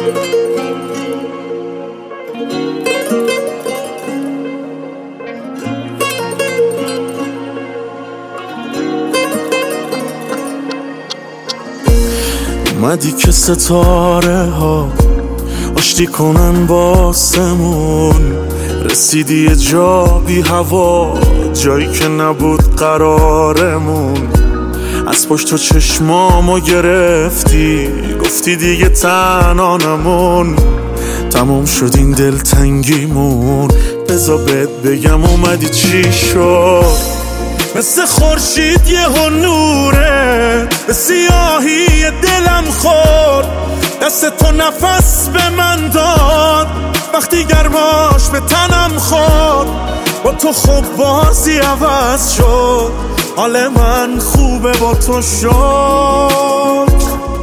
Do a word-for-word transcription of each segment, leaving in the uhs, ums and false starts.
اومدی که ستاره ها آشتی کنن باسمون، رسیدی یه جا بی هوا، جایی که نبود قرارمون. از پشت تو چشمامو گرفتی، گفتی دیگه تنها نمون. تموم شد این دلتنگیمون، بذار بهت بگم اومدی چی شد. مثل خورشید یه نوره به سیاهی دلم خورد، دست تو نفس به من داد وقتی گرماش به تنم خورد. با تو خوب بازی عوض شد، حال من خوبه با تو شد.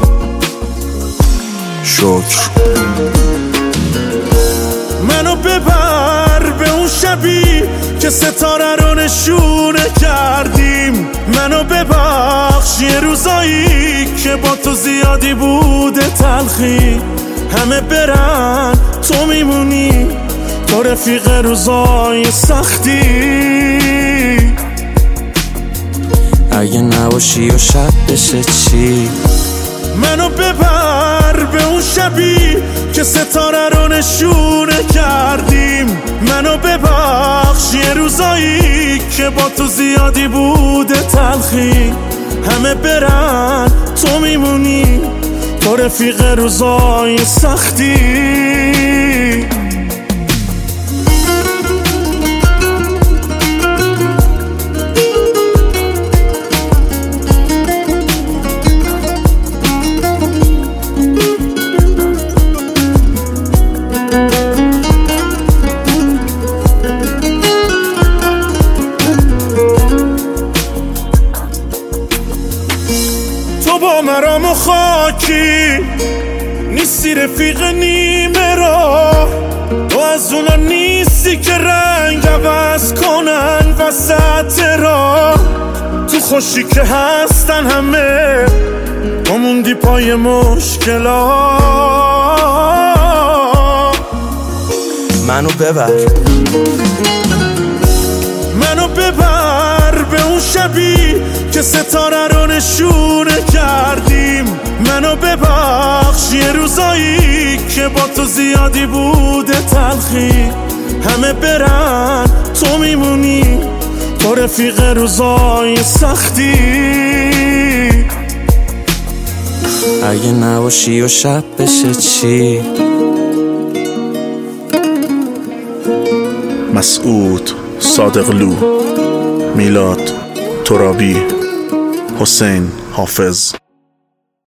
شکر منو ببر به اون شبی که ستاره رو نشونه کردیم. منو ببخش یه روزایی که با تو زیادی بوده تلخی. همه برن تو میمونی، تو رفیق روزای سختی. اگه نباشی و شب بشه چی؟ منو ببر به اون شبی که ستاره رو نشونه کردیم. منو ببخش یه روزایی که با تو زیادی بوده تلخی. همه برن تو میمونی، تو رفیق روزای سختی. تو با مرام و خاکی نیستی، رفیق نیمه را. تو از اونا نیستی که رنگ عوض کنن وسط را. تو خوشی که هستن همه، تو موندی پای مشکلات. منو ببر منو ببر به اون شبی که ستاره رو نشونه کردیم. منو ببخش یه روزایی که با تو زیادی بوده تلخی. همه برن تو میمونی، تو رفیق روزای سختی. اگه نباشی و شب بشه چی؟ مسعود صادقلو، میلاد ترابی، حسین حافظ.